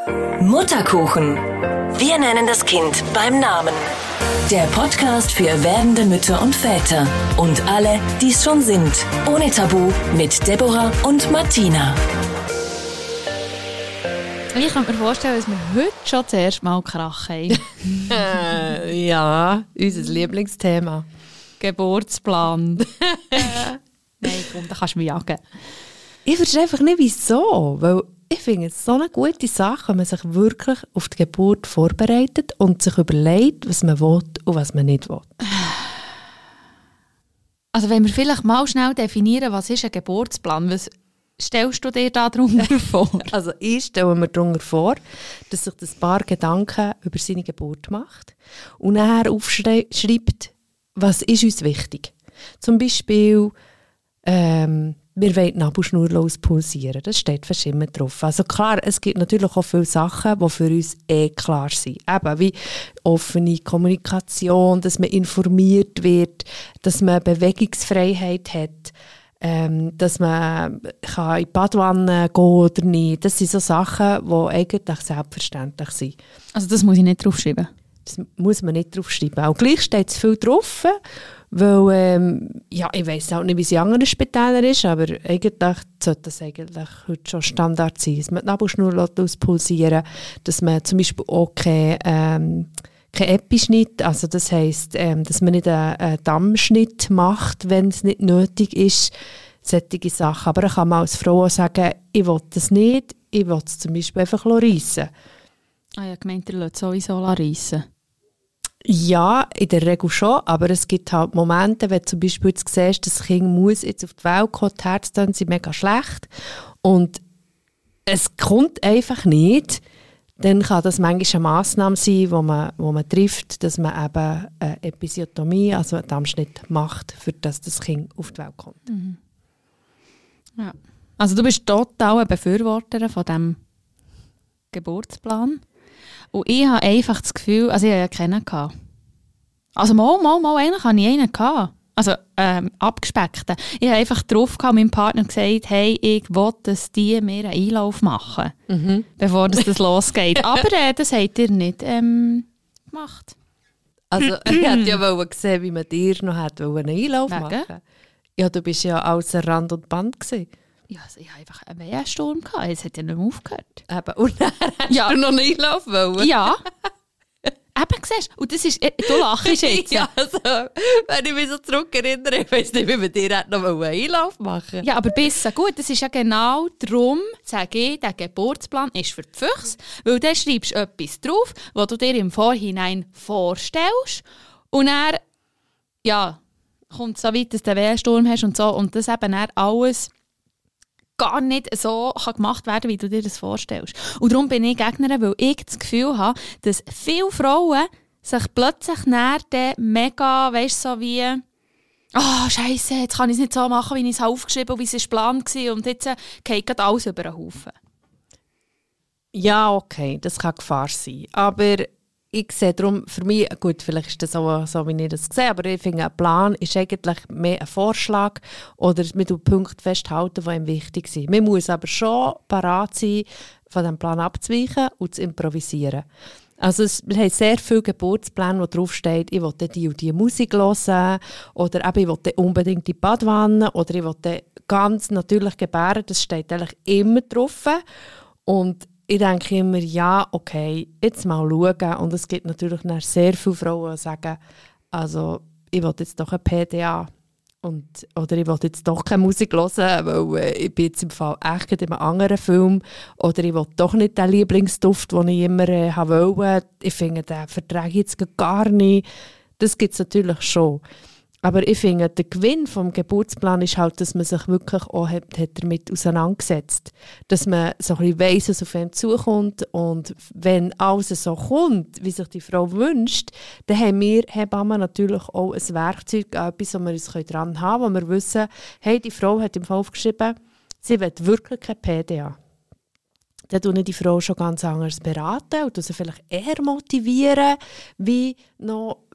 Mutterkuchen. Wir nennen das Kind beim Namen. Der Podcast für werdende Mütter und Väter und alle, die es schon sind. Ohne Tabu mit Deborah und Martina. Ich kann mir vorstellen, dass wir heute schon das erste Mal Krach haben. Ja, unser Lieblingsthema. Geburtsplan. Nein, komm, da kannst du mich jagen. Ich verstehe einfach nicht, wieso. Weil ich finde es so eine gute Sache, wenn man sich wirklich auf die Geburt vorbereitet und sich überlegt, was man will und was man nicht will. Also wenn wir vielleicht mal schnell definieren, was ist ein Geburtsplan? Was stellst du dir da darunter vor? Also ich stelle mir darunter vor, dass sich das Paar Gedanken über seine Geburt macht und nachher aufschreibt, was ist uns wichtig. Zum Beispiel, wir wollen die Nabelschnur pulsieren. Das steht verschimmend drauf. Also klar, es gibt natürlich auch viele Sachen, die für uns klar sind. Eben wie offene Kommunikation, dass man informiert wird, dass man Bewegungsfreiheit hat, dass man in die Badwanne gehen oder nicht. Das sind so Sachen, die eigentlich selbstverständlich sind. Also das muss ich nicht draufschreiben? Das muss man nicht draufschreiben. Auch gleich steht es viel drauf, weil, ja, ich weiss auch nicht, wie es in anderen Spitälern ist, aber eigentlich sollte das eigentlich heute schon Standard sein, dass man die Nabelschnur auspulsieren lässt, dass man zum Beispiel auch kein Epischnitt, also das heisst, dass man nicht einen Dammschnitt macht, wenn es nicht nötig ist, solche Sachen. Aber dann kann man als Frau auch sagen, ich will das nicht, ich will es zum Beispiel einfach reissen. Ah ja, gemeint, ihr lässt sowieso reissen. Ja, in der Regel schon, aber es gibt halt Momente, wenn du zum Beispiel jetzt siehst, das Kind muss jetzt auf die Welt kommen, die Herztöne sind mega schlecht und es kommt einfach nicht, dann kann das manchmal eine Massnahme sein, wo man trifft, dass man eben eine Episiotomie, also einen Dammschnitt macht, für das Kind auf die Welt kommt. Mhm. Ja. Also du bist total ein Befürworter von diesem Geburtsplan. Und ich habe einfach das Gefühl, also ich hatte ja keinen. Also eigentlich hatte ich einen. Also abgespeckten. Ich habe einfach drauf gehabt, meinem Partner gesagt, hey, ich will, dass die mir einen Einlauf machen, bevor das losgeht. Aber das habt ihr nicht gemacht. Also ich hätte ja gesehen, wie man dir noch einen Einlauf machen. Ja, du bist ja außer Rand und Band gewesen. Ja, also ich hatte einfach einen Wehensturm gehabt. Es hat ja nicht mehr aufgehört. Eben. Und dann hast du noch einen Einlauf wollen? Ja. Eben, siehst du. Und das ist, du lachst jetzt. Ja, also, wenn ich mich so zurückerinnere, ich weiss nicht, wie man dir noch einen Einlauf machen. Ja, aber besser gut. Das ist ja genau darum, sage ich, der Geburtsplan ist für die Füchse, weil dann schreibst du etwas drauf, was du dir im Vorhinein vorstellst. Und dann, ja, kommt es so weit, dass du einen Wehensturm hast und so. Und das eben dann alles gar nicht so gemacht werden, wie du dir das vorstellst. Und darum bin ich Gegnerin, weil ich das Gefühl habe, dass viele Frauen sich plötzlich dann mega, weißt du, so wie Scheisse, jetzt kann ich es nicht so machen, wie ich es aufgeschrieben habe, wie es geplant war und jetzt geht alles über den Haufen. Ja, okay, das kann Gefahr sein. Aber ich sehe darum, für mich, gut, vielleicht ist das auch so, wie ich das sehe, aber ich finde, ein Plan ist eigentlich mehr ein Vorschlag oder man tut Punkte festhalten, die ihm wichtig sind. Man muss aber schon parat sein, von diesem Plan abzuweichen und zu improvisieren. Also wir haben sehr viele Geburtspläne, wo draufsteht, ich will die und die Musik hören oder eben, ich will unbedingt die Badwanne oder ich will ganz natürlich gebären, das steht eigentlich immer drauf. Und ich denke immer, ja, okay, jetzt mal schauen. Und es gibt natürlich sehr viele Frauen, die sagen, also ich will jetzt doch ein PDA oder ich will jetzt doch keine Musik hören, weil ich bin jetzt im Fall echt in einem anderen Film oder ich will doch nicht den Lieblingsduft, den ich immer wollte. Ich finde, den vertrage ich jetzt gar nicht. Das gibt es natürlich schon. Aber ich finde, der Gewinn vom Geburtsplan ist halt, dass man sich wirklich auch hat damit auseinandergesetzt. Dass man so ein bisschen weiss, was auf einen zukommt. Und wenn alles so kommt, wie sich die Frau wünscht, dann haben wir Hebammen natürlich auch ein Werkzeug, etwas, wo wir uns dran haben können, wo wir wissen, hey, die Frau hat im Fall aufgeschrieben, sie will wirklich kein PDA. Dann tun die Frau schon ganz anders beraten und sie vielleicht eher motivieren, wie noch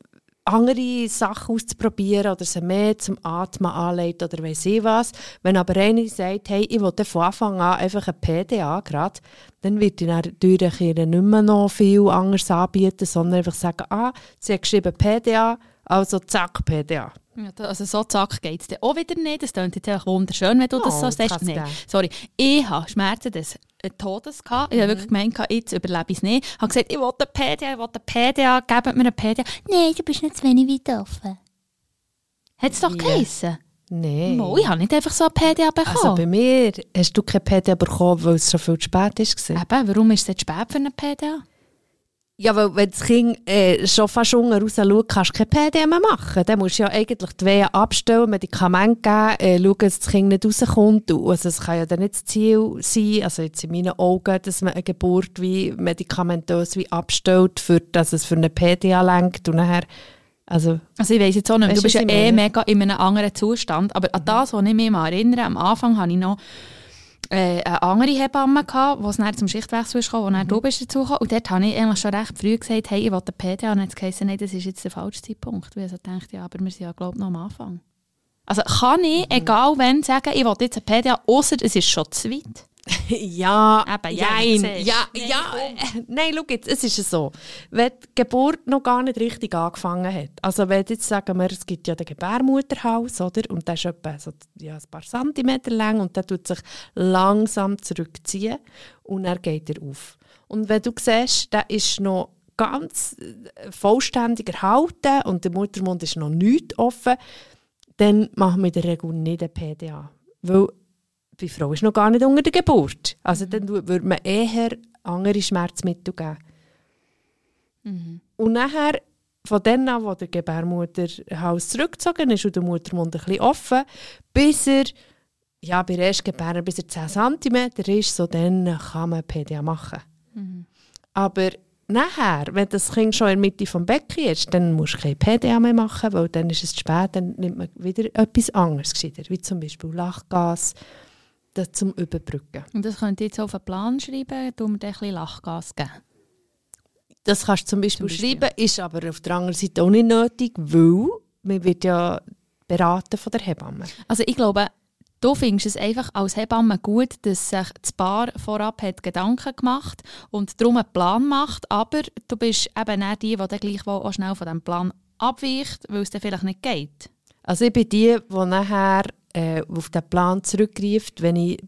andere Sachen auszuprobieren oder sie mehr zum Atmen anleiten oder weiss ich was. Wenn aber eine sagt, hey, ich will von Anfang an einfach ein PDA gerade, dann wird ich natürlich nicht mehr noch viel anderes anbieten, sondern einfach sagen, sie hat geschrieben PDA, also zack, PDA. Ja, also so zack geht es dann auch wieder nicht. Das klingt jetzt einfach wunderschön, wenn du das so sagst. Nein, sorry. Ich habe Schmerzen des Todes gehabt. Ich habe wirklich gemeint, jetzt überlebe ich es nicht. Ich habe gesagt, ich will eine PDA, gebt mir eine PDA. Nein, du bist nicht zu wenig weit offen. Hat es doch geheissen? Nein. Ich habe nicht einfach so eine PDA bekommen. Also bei mir hast du keine PDA bekommen, weil es schon viel zu spät war. Eben, warum ist es jetzt spät für eine PDA? Ja, weil wenn das Kind schon fast unten raus schaut, kannst du keine PDA mehr machen. Dann musst du ja eigentlich die Wehen abstellen, Medikamente geben, schauen, dass das Kind nicht rauskommt. Also es kann ja dann nicht das Ziel sein, also jetzt in meinen Augen, dass man eine Geburt wie medikamentös wie abstellt, dass es für eine PDA lenkt und nachher... Also ich weiss jetzt auch nicht, du bist ja mega in einem anderen Zustand, aber an das, was ich mich mal erinnere, am Anfang hatte ich noch eine andere Hebamme, die es dann zum Schichtwechsel kam, wo dann du bist dazugekommen. Und dort habe ich eigentlich schon recht früh gesagt, hey, ich will eine PDA. Und dann hat es geheißen, nein, das ist jetzt der falsche Zeitpunkt. Weil ich so dachte, ja, aber wir sind ja, glaube ich, noch am Anfang. Also kann ich, egal wann, sagen, ich will jetzt eine PDA, ausser es ist schon zu weit. Ja, eben, nein, schau jetzt, es ist so, wenn die Geburt noch gar nicht richtig angefangen hat, also wenn jetzt sagen wir, es gibt ja den Gebärmutterhals, oder, und der ist etwa so, ein paar Zentimeter lang und der tut sich langsam zurückziehen und dann geht er auf. Und wenn du siehst, der ist noch ganz vollständig erhalten und der Muttermund ist noch nicht offen, dann machen wir in der Regel nicht eine PDA, weil die Frau ist noch gar nicht unter der Geburt. Also dann würde man eher andere Schmerzmittel geben. Mhm. Und nachher, von dann an, wo der Gebärmutterhals zurückgezogen ist und der Muttermund ein bisschen offen, bis er, ja, bei der ersten Gebärde, bis er 10 cm ist, so dann kann man PDA machen. Mhm. Aber nachher, wenn das Kind schon in der Mitte des Beckens ist, dann musst du keine PDA mehr machen, weil dann ist es zu spät, dann nimmt man wieder etwas anderes gescheiter, wie zum Beispiel Lachgas, das zum Überbrücken. Und das könnt ihr jetzt auf einen Plan schreiben, du mir ein bisschen Lachgas geben? Das kannst du zum Beispiel schreiben, ist aber auf der anderen Seite auch nicht nötig, weil man wird ja beraten von der Hebamme. Also ich glaube, du findest es einfach als Hebamme gut, dass sich das Paar vorab hat Gedanken gemacht und darum einen Plan macht, aber du bist eben nicht die dann gleich auch schnell von diesem Plan abweicht, weil es dann vielleicht nicht geht. Also ich bin die nachher auf den Plan zurückgreift, wenn ich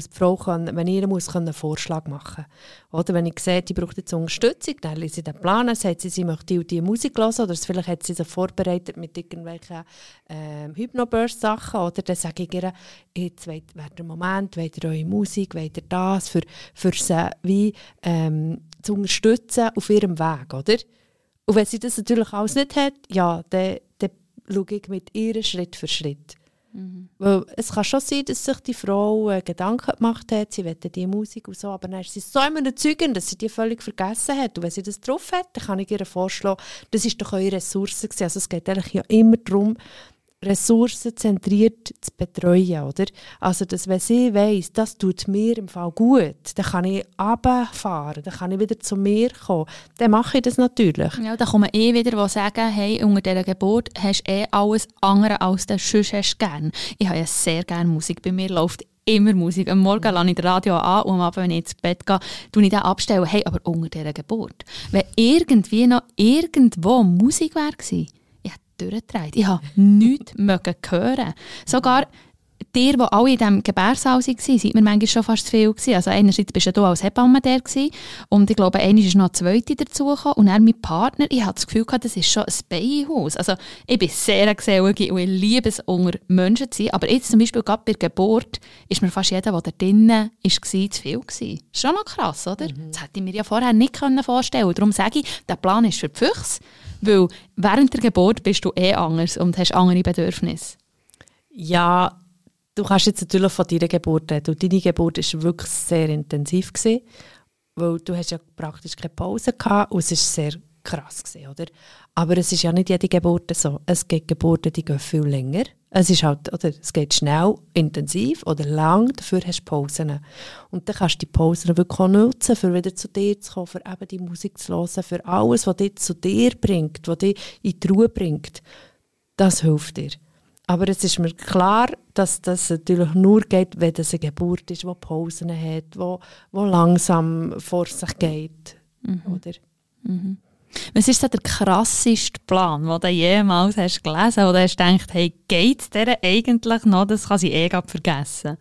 einen Vorschlag machen muss. Oder wenn ich sehe, die braucht jetzt Unterstützung, dann lese ich den Plan, dann sagt sie möchte die Musik hören oder vielleicht hat sie sich vorbereitet mit irgendwelchen Hypnobirth-Sachen oder dann sage ich ihr, jetzt wäre der Moment, wollt ihr eure Musik, wollt ihr das, für sie wie, zu unterstützen auf ihrem Weg, oder? Und wenn sie das natürlich alles nicht hat, ja, dann schaue ich mit ihr Schritt für Schritt. Mhm. Weil es kann schon sein, dass sich die Frau Gedanken gemacht hat, sie wollte diese Musik und so, aber dann ist sie so überzeugend, dass sie die völlig vergessen hat. Und wenn sie das drauf hat, dann kann ich ihr vorschlagen, das ist doch eure Ressource gewesen. Also es geht eigentlich ja immer darum, ressourcenzentriert zu betreuen, oder? Also, dass, wenn sie weiss, das tut mir im Fall gut, dann kann ich runterfahren, dann kann ich wieder zu mir kommen. Dann mache ich das natürlich. Ja, dann kommen wieder, die sagen, hey, unter dieser Geburt hast du alles andere als du sonst hast gern. Ich habe ja sehr gerne Musik. Bei mir läuft immer Musik. Am Morgen lasse ich das Radio an und am Abend, wenn ich ins Bett gehe, tue ich das abstellen. Hey, aber unter dieser Geburt. Wenn irgendwie noch irgendwo Musik wäre gewesen, durchgedreht. Ich habe nichts hören. Sogar die alle in diesem Gebärsaal waren, sind mir manchmal schon fast zu viel gewesen. Also einerseits bist du als Hebamme der gewesen, und ich glaube, einmal ist noch eine zweite dazugekommen und dann mein Partner. Ich hatte das Gefühl, das ist schon ein Beihaus. Also ich bin sehr gesellig und ich liebe es, unter Menschen zu sein. Aber jetzt zum Beispiel gerade bei der Geburt ist mir fast jeder, der da drinnen war, zu viel gewesen. Schon noch krass, oder? Das hätte ich mir ja vorher nicht vorstellen können. Darum sage ich, der Plan ist für die Füchse. Weil während der Geburt bist du anders und hast andere Bedürfnisse. Ja, du kannst jetzt natürlich von deiner Geburt reden. Deine Geburt war wirklich sehr intensiv gewesen, weil du hast ja praktisch keine Pause gehabt und es war sehr krass gewesen, oder? Aber es ist ja nicht jede Geburt so. Es gibt Geburten, die gehen viel länger. Es ist halt, oder es geht schnell, intensiv oder lang, dafür hast du Pausen. Und dann kannst du die Pausen wirklich auch nutzen, für wieder zu dir zu kommen, für eben die Musik zu hören, für alles, was dich zu dir bringt, was dich in die Ruhe bringt. Das hilft dir. Aber es ist mir klar, dass das natürlich nur geht, wenn es eine Geburt ist, die Pausen hat, wo langsam vor sich geht. Oder? Mhm. Was ist so der krasseste Plan, den du jemals hast gelesen, wo du hast gedacht, hey, geht es dir eigentlich noch? Das kann sie vergessen.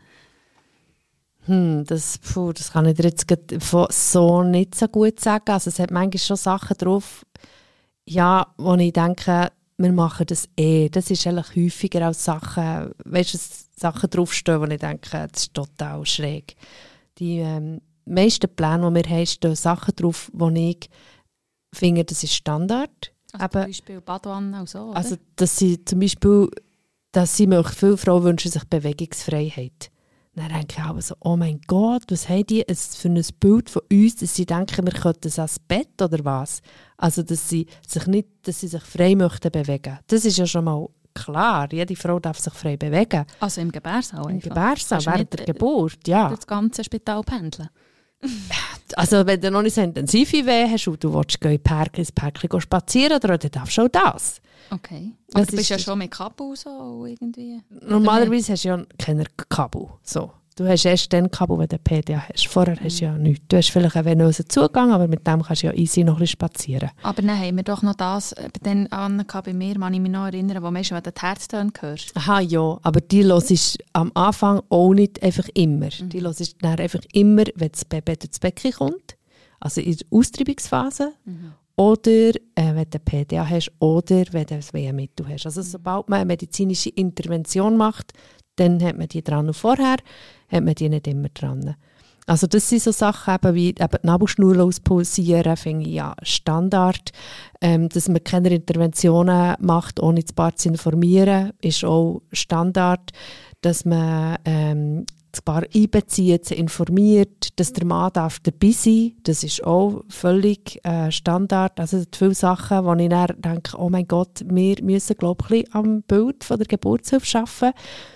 Das kann ich dir jetzt so nicht so gut sagen. Also es hat manchmal schon Sachen drauf, ja, wo ich denke, wir machen das Das ist eigentlich häufiger als Sachen, weißt du, Sachen draufstehen, wo ich denke, das ist total schräg. Die meisten Pläne, die wir haben, stehen Sachen drauf, wo ich finde, das ist Standard. Also zum Beispiel Badewanne und so, oder? Also dass sie zum Beispiel, viele Frauen wünschen sich Bewegungsfreiheit. Dann denke ich auch so, oh mein Gott, was haben die für ein Bild von uns, dass sie denken, wir könnten das ans Bett oder was? Also dass sie sich frei möchten bewegen. Das ist ja schon mal klar, jede Frau darf sich frei bewegen. Also im Gebärsaal? Im Gebärsaal, während der Geburt, ja. Das ganze Spital pendeln? Also wenn du noch nicht so intensive Wehen hast und du willst ins Park spazieren, dann darfst du auch das. Okay. Aber du bist ja schon mit Kabel so irgendwie? Normalerweise hast du ja keine Kabel. So. Du hast erst dann Kabel, wenn du PDA hast. Vorher hast du ja nichts. Du hast vielleicht einen venösen Zugang, aber mit dem kannst du ja easy noch ein bisschen spazieren. Aber dann haben wir doch noch das bei mir, kann ich mich noch erinnern, wo man schon den Herztöne hörst. Aha, ja, aber die hörst du am Anfang auch nicht einfach immer. Die hörst du dann einfach immer, wenn das Baby ins Becken kommt, also in der Austreibungsphase, oder wenn du PDA hast, oder wenn du das Wehenmittel hast. Also sobald man eine medizinische Intervention macht, dann hat man die dran und vorher hat man die nicht immer dran. Also das sind so Sachen eben wie die Nabelschnur auspulsieren, finde ich ja Standard. Dass man keine Interventionen macht, ohne das Paar zu informieren, ist auch Standard. Dass man das Paar einbezieht, sie informiert, dass der Mann dabei sein darf, das ist auch völlig Standard. Also es sind viele Sachen, wo ich dann denke, oh mein Gott, wir müssen glaube ich am Bild von der Geburtshilfe arbeiten,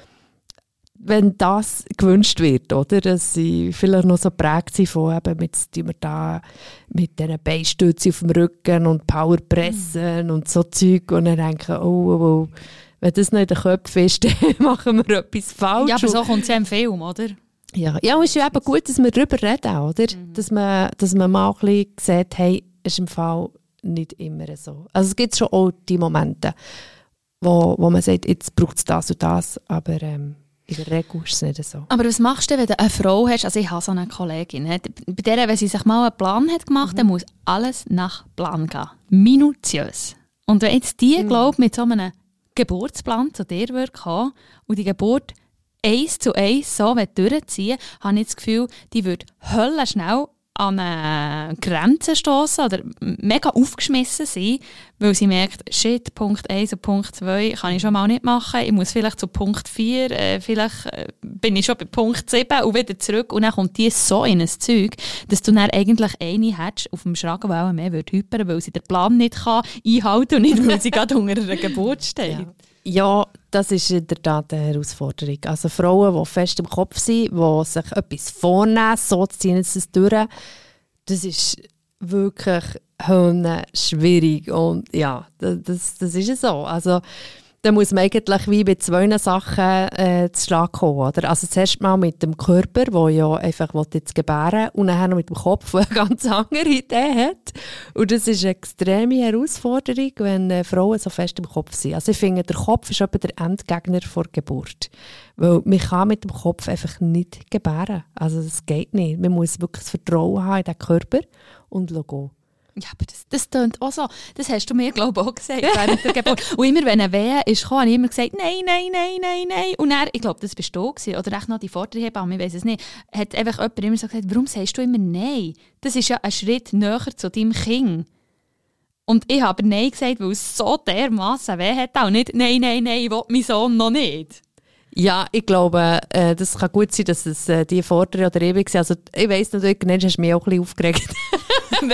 wenn das gewünscht wird, oder? Dass sie vielleicht noch so geprägt sind von eben mit diesen Beinstützen auf dem Rücken und Powerpressen und so Zeug und dann denken, oh, wenn das nicht in den Köpfen ist, dann machen wir etwas falsch. Ja, aber so kommt es ja im Film, oder? Ja, und es ist ja eben gut, dass wir darüber reden, oder? Dass man mal ein bisschen sieht, hey, ist im Fall nicht immer so. Also es gibt schon auch die Momente, wo man sagt, jetzt braucht es das und das, aber in der Regel ist es nicht so. Aber was machst du, wenn du eine Frau hast? Also ich habe so eine Kollegin. Bei der, wenn sie sich mal einen Plan hat gemacht, dann muss alles nach Plan gehen. Minutiös. Und wenn jetzt die, glaube mit so einem Geburtsplan zu dir würde kommen und die Geburt 1 zu 1 so durchziehen, habe ich das Gefühl, die würde höllenschnell an eine Grenze stoßen oder mega aufgeschmissen sein, weil sie merkt, shit, Punkt 1 und Punkt 2 kann ich schon mal nicht machen. Ich muss vielleicht zu Punkt 4, vielleicht bin ich schon bei Punkt 7 und wieder zurück. Und dann kommt die so in ein Zeug, dass du dann eigentlich eine hättest auf dem Schragen, weil mehr würde hypern, weil sie den Plan nicht kann einhalten und nicht, weil sie gerade unter einer Geburt steht. Ja, das ist in der Tat eine Herausforderung. Also Frauen, die fest im Kopf sind, die sich etwas vornehmen, so ziehen sie es durch, das ist wirklich schwierig. Und ja, das ist es so. Also da muss man eigentlich wie bei zwei Sachen zu Schlag kommen. Oder? Also zuerst mal mit dem Körper, der ja einfach jetzt gebären will, und dann noch mit dem Kopf, der eine ganz andere Idee hat. Und das ist eine extreme Herausforderung, wenn Frauen so fest im Kopf sind. Also ich finde, der Kopf ist etwa der Endgegner vor der Geburt. Weil man kann mit dem Kopf einfach nicht gebären. Also das geht nicht. Man muss wirklich das Vertrauen haben in den Körper und schauen. Ja, aber das tönt auch so. Das hast du mir, glaube ich, auch gesagt während der Geburt. Und immer, wenn eine Wehe ist, habe ich immer gesagt, nein. Und dann, ich glaube, das bist du gewesen, oder echt noch die Vorderhebamme, ich weiss es nicht, hat einfach jemand immer so gesagt, warum sagst du immer nein? Das ist ja ein Schritt näher zu deinem Kind. Und ich habe nein gesagt, weil es so dermassen weh hat. Auch nicht, nein, ich will meinen Sohn noch nicht. Ja, ich glaube, das kann gut sein, dass es die Vordere oder ewig sind. Also ich weiss natürlich, du hast mich auch ein bisschen aufgeregt.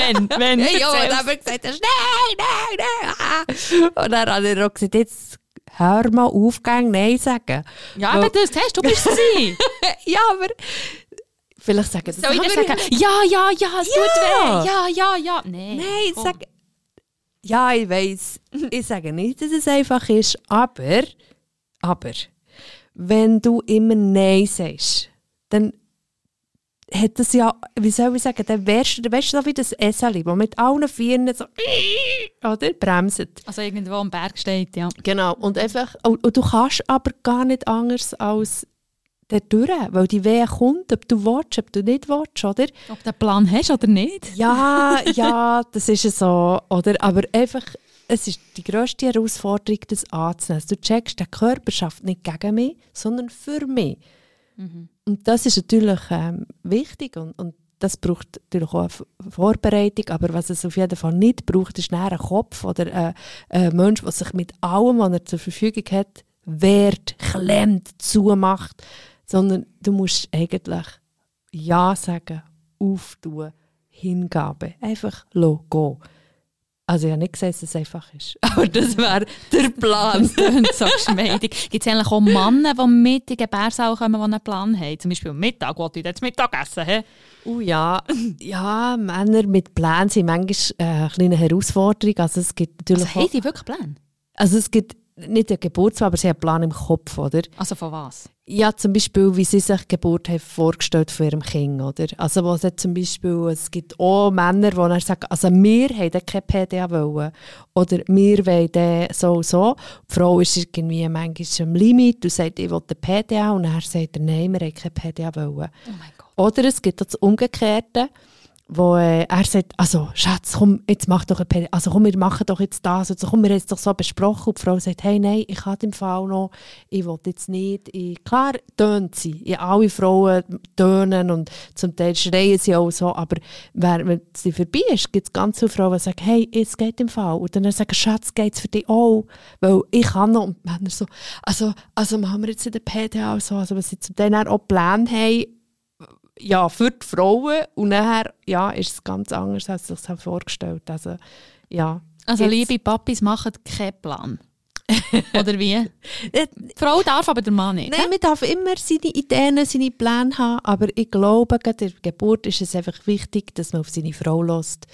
wenn ja, und dann haben wir gesagt, nein. Und dann hat er auch gesagt, jetzt hör mal auf, gang Nein sagen. Ja, aber das hast du bist sie. Ja, aber vielleicht sagen das. Soll ich dir sagen, ja, es tut weh. Ja. Nein, sag... Ja, ich weiss. Ich sage nicht, dass es einfach ist, aber wenn du immer Nein sagst, dann hat das ja, wie soll ich sagen, dann wärst du so wie das Eseli, das mit allen Vieren so oder bremset. Also irgendwo am Berg steht, ja. Genau, und einfach, und du kannst aber gar nicht anders als dadurch, weil die Wehe kommt, ob du willst, ob du nicht willst, oder? Ob du einen Plan hast oder nicht. Ja, das ist ja so, oder? Aber einfach, es ist die grösste Herausforderung, das anzunehmen. Du checkst, der Körper schafft nicht gegen mich, sondern für mich. Mhm. Und das ist natürlich wichtig und das braucht natürlich auch eine Vorbereitung, aber was es auf jeden Fall nicht braucht, ist ein Kopf oder ein Mensch, der sich mit allem, was er zur Verfügung hat, wehrt, klemmt, zumacht, sondern du musst eigentlich Ja sagen, auftun, Hingabe, einfach gehen. Also ich habe nicht gesagt, dass es einfach ist. Aber das wäre der Plan. Das klingt so geschmeidig. Gibt es eigentlich auch Männer, die mit in den Gebärsaal kommen, die einen Plan haben? Zum Beispiel am Mittag, wo ich jetzt Mittag essen? He? Ja, Männer mit Plänen sind manchmal eine kleine Herausforderung. Also es gibt natürlich haben die wirklich Pläne? Also es gibt nicht einen Geburtsplan, aber sie haben einen Plan im Kopf, oder? Also von was? Ja, zum Beispiel, wie sie sich die Geburt haben vorgestellt von ihrem Kind, oder? Also wo sie zum Beispiel, es gibt auch Männer, die dann sagen, also wir wollten keine PDA wollen. Oder wir wollen den so. Die Frau ist irgendwie manchmal am Limit und sagt, ich will eine PDA. Und dann sagt er, nein, wir wollen keine PDA wollen. Oh mein Gott. Oder es gibt auch das Umgekehrte, wo er sagt, also Schatz, komm, jetzt mach doch ein PDA, also komm, wir machen doch jetzt das, also komm, wir haben es doch so besprochen. Und die Frau sagt, hey, nein, ich habe den Fall noch, ich will jetzt nicht. Klar tönt sie, ja, alle Frauen tönen und zum Teil schreien sie auch so, aber wenn sie vorbei ist, gibt es ganz viele Frauen, die sagen, hey, es geht im Fall. Und dann sagen, Schatz, geht es für dich auch? Weil ich kann noch. Und Männer so, also machen wir jetzt in der PDA so, also was sie zum Teil auch Pläne haben, ja, für die Frauen und nachher ist es ganz anders, als ich es vorgestellt habe. Also, ja. Also liebe Papis, machen keinen Plan. Oder wie? Die Frau darf, aber der Mann nicht. Nein, man darf immer seine Ideen, seine Pläne haben, aber ich glaube, bei der Geburt ist es einfach wichtig, dass man auf seine Frau hört.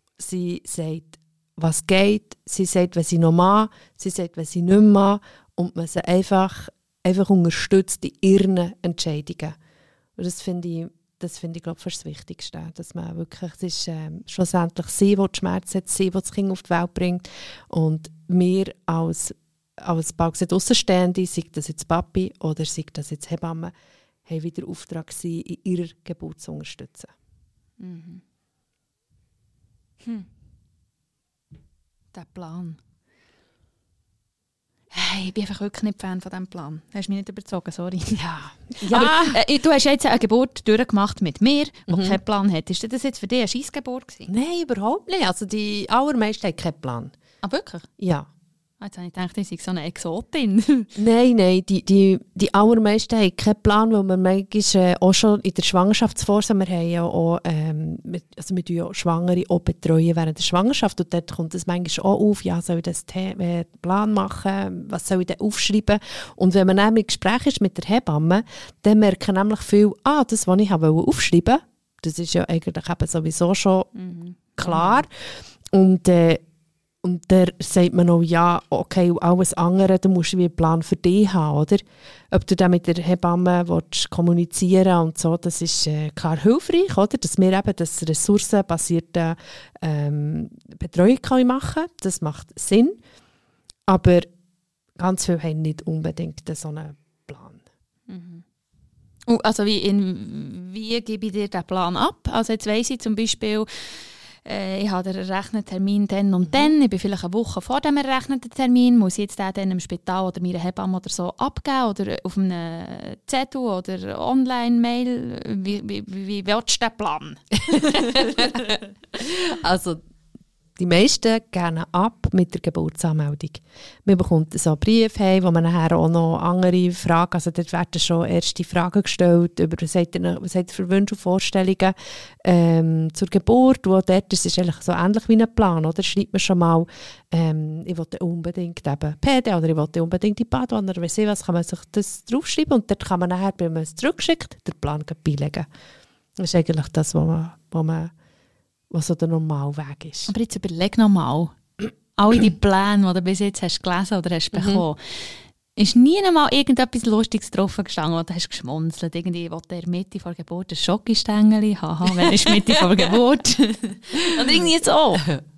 Sie sagt, was geht, sie sagt, was sie noch macht, sie sagt, was sie nicht macht und man sie einfach unterstützt in ihren Entscheidungen. Und das finde ich, glaube ich, fast das Wichtigste, dass man wirklich, es ist schlussendlich sie, die die Schmerzen hat, sie, die das Kind auf die Welt bringt und wir als bald gesagt Aussenstehende, sei das jetzt Papi oder sei das jetzt Hebamme, haben wieder Auftrag, sie in ihrer Geburt zu unterstützen. Mhm. Der Plan. Hey, ich bin einfach wirklich nicht Fan von diesem Plan. Hast du mich nicht überzogen, sorry. Ja. Aber du hast jetzt eine Geburt durchgemacht mit mir, die keinen Plan hat. Ist das jetzt für dich eine Scheissgeburt gewesen? Nein, überhaupt nicht. Also die allermeisten haben keinen Plan. Ah, wirklich? Ja. Jetzt habe ich gedacht, ich sei so eine Exotin. Nein, die allermeisten haben keinen Plan, weil wir manchmal auch schon in der Schwangerschaftsphase, wir haben ja auch, wir tun ja Schwangere auch betreuen während der Schwangerschaft und dort kommt es manchmal auch auf, ja, soll ich das Plan machen, was soll ich denn aufschreiben? Und wenn man dann im Gespräch ist mit der Hebamme, dann merken nämlich viele, das, was ich aufschreiben wollte, das ist ja eigentlich eben sowieso schon klar. Und da sagt man auch, ja, okay, alles andere, da musst du wie einen Plan für dich haben, oder? Ob du dann mit der Hebamme kommunizieren und so, das ist klar hilfreich, oder? Dass wir eben das ressourcenbasierte Betreuung machen können. Das macht Sinn. Aber ganz viele haben nicht unbedingt so einen Plan. Mhm. Also wie gebe ich dir den Plan ab? Also jetzt weiss ich zum Beispiel, ich habe den errechneten Termin dann und dann. Ich bin vielleicht eine Woche vor dem errechneten Termin. Muss ich jetzt den dann im Spital oder meiner Hebamme oder so abgeben? Oder auf einem Zettel oder Online-Mail? Wie willst du den Plan? Also, die meisten gehen ab mit der Geburtsanmeldung. Man bekommt so einen Brief, wo man nachher auch noch andere Fragen, also dort werden schon erste Fragen gestellt, über was habt ihr für Wünsche und Vorstellungen zur Geburt. Und auch dort ist es eigentlich so ähnlich wie ein Plan, oder? Schreibt man schon mal, ich will unbedingt eben PD oder ich will unbedingt die Badwanne oder weiss ich was, kann man sich das draufschreiben und dort kann man nachher, wenn man es zurückschickt, den Plan beilegen. Das ist eigentlich das, was so der normale Weg ist. Aber jetzt überleg noch mal, alle die Pläne, die du bis jetzt hast gelesen oder hast bekommen, ist nie einmal irgendetwas Lustiges drauf gestanden oder hast geschmunzelt, irgendwie, wo der Mitte vor der Geburt ein Schokostängeli, haha, wenn ist Mitte vor der Geburt? Oder irgendwie so.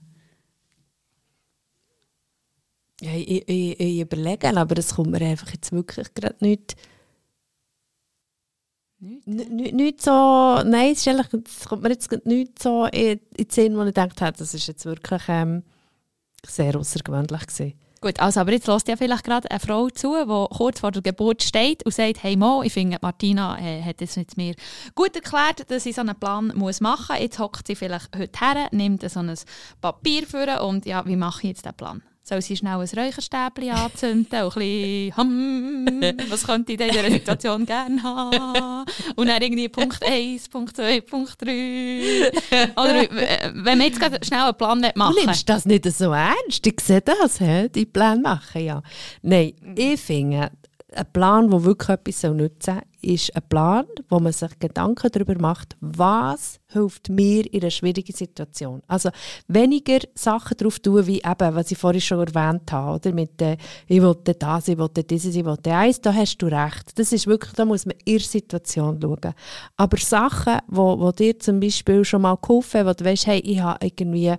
Ja, ich überlege, aber das kommt mir einfach jetzt wirklich gerade nicht... Nicht so, nein, es kommt mir jetzt nicht so in die Szene, wo ich gedacht habe, das ist jetzt wirklich sehr außergewöhnlich gewesen. Gut, also, aber jetzt hört ja vielleicht gerade eine Frau zu, die kurz vor der Geburt steht und sagt, hey Mo, ich finde, Martina hat es jetzt mir gut erklärt, dass ich so einen Plan machen muss. Jetzt hockt sie vielleicht heute her, nimmt so ein Papier vor und ja, wie mache ich jetzt den Plan? Soll sie schnell ein Räucherstäbchen anzünden und ein bisschen, was könnte ich in dieser Situation gerne haben? Und dann irgendwie Punkt 1, Punkt 2, Punkt 3. Oder wenn man jetzt gerade schnell einen Plan machen will. Du nimmst das nicht so ernst. Ich sehe das, die Pläne machen, ja. Nein, ich finde, ein Plan, der wirklich etwas nützen soll, ist ein Plan, wo man sich Gedanken darüber macht, was hilft mir in einer schwierigen Situation. Also weniger Sachen drauf tun, wie eben, was ich vorhin schon erwähnt habe, oder? Mit ich wollte das, ich wollte dieses, ich wollte eins, da hast du recht. Das ist wirklich, da muss man in der Situation schauen. Aber Sachen, wo dir zum Beispiel schon mal geholfen haben, wo du weißt, hey, ich habe irgendwie,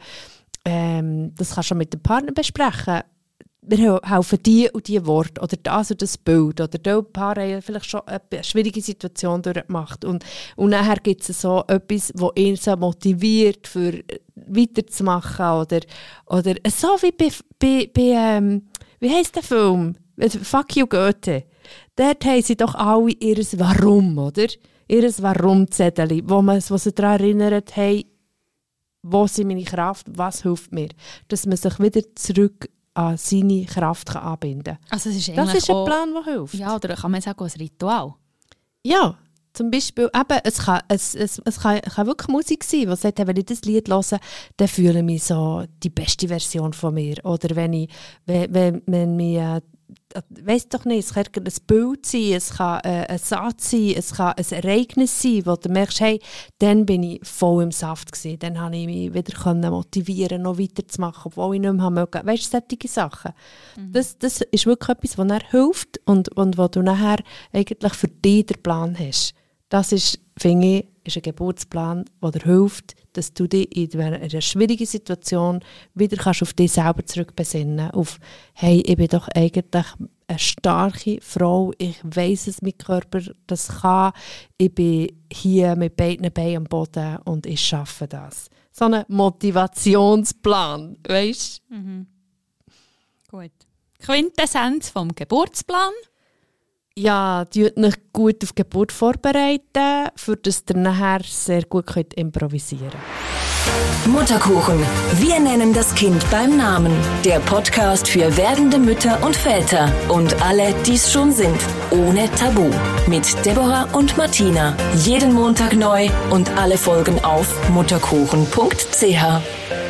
das kannst du mit dem Partner besprechen, wir helfen die und die Worte oder das und das Bild oder die Paare haben vielleicht schon eine schwierige Situation durchgemacht und nachher gibt es so etwas, das ihn so motiviert, für weiterzumachen oder so wie bei wie heisst der Film? Fuck you Goethe. Dort haben sie doch alle ihres Warum, oder? Ihres Warum-Zettel, wo sie daran erinnert, hey, wo sind meine Kraft, was hilft mir? Dass man sich wieder zurück an seine Kraft anbinden kann. Also das ist ein Plan, der hilft. Ja, oder kann man sagen, ein Ritual? Ja, zum Beispiel, eben, es kann wirklich Musik sein, die sagt, wenn ich das Lied höre, dann fühle ich mich so die beste Version von mir. Oder wenn mich weiss doch nicht, es kann ein Bild sein, es kann ein Satz sein, es kann ein Ereignis sein, wo du merkst, hey, dann bin ich voll im Saft gewesen, dann konnte ich mich wieder motivieren, noch weiterzumachen, obwohl ich nicht mehr mögen. Weißt du, solche Sachen. Das ist wirklich etwas, was dir hilft und wo du nachher eigentlich für dich den Plan hast. Das ist, finde ich, ist ein Geburtsplan, der dir hilft, dass du dich in einer schwierigen Situation wieder kannst auf dich selber zurückbesinnen auf «Hey, ich bin doch eigentlich eine starke Frau, ich weiss, dass mein Körper das kann, ich bin hier mit beiden Beinen am Boden und ich schaffe das.» So ein Motivationsplan, weißt du? Mhm. Gut. Quintessenz vom Geburtsplan? Ja, tut euch gut auf die Geburt vorbereiten, für das ihr nachher sehr gut improvisieren könnt. Mutterkuchen. Wir nennen das Kind beim Namen. Der Podcast für werdende Mütter und Väter und alle, die es schon sind. Ohne Tabu. Mit Deborah und Martina. Jeden Montag neu und alle Folgen auf mutterkuchen.ch.